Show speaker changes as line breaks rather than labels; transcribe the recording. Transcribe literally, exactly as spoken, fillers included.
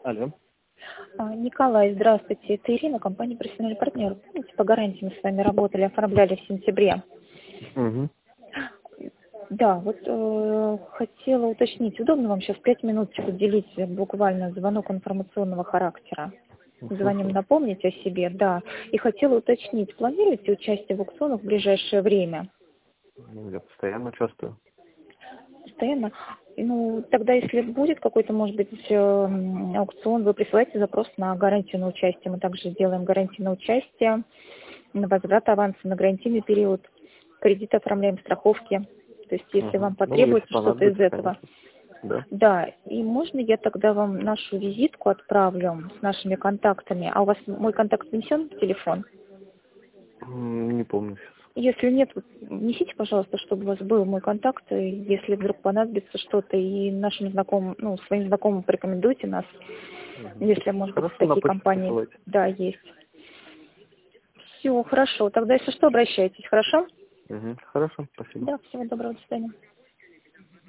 Алло.
А, Николай, здравствуйте. Это Ирина, компания «Профессиональный партнер». Помните, по гарантии мы с вами работали, оформляли в сентябре.
Угу.
Да, вот э, хотела уточнить, удобно вам сейчас пять минут уделить буквально звонок информационного характера? Звоним
Слушаю.
напомнить о себе, да. И хотела уточнить, планируете участие в аукционах в ближайшее время?
Ну, я постоянно участвую.
Постоянно? Ну, тогда, если будет какой-то, может быть, э, аукцион, вы присылаете запрос на гарантию на участие. Мы также делаем гарантию на участие, на возврат аванса, на гарантийный период, кредит оформляем, страховки. То есть, если
Угу.
вам
Ну, если
потребуется что-то из
понадобится,
этого.
конечно. Да.
Да, и можно я тогда вам нашу визитку отправлю с нашими контактами? А у вас мой контакт внесен в телефон?
М, Не помню сейчас.
Если нет, внесите, пожалуйста, чтобы у вас был мой контакт, и если вдруг понадобится что-то, и нашим знакомым, ну, своим знакомым порекомендуйте нас,
Угу.
если, может быть,
Хорошо, на
такие
почту
компании,
присылайте.
да, есть. Все, хорошо. Тогда, если что, обращайтесь, хорошо?
Угу. Хорошо, спасибо.
Да, всего доброго, до свидания.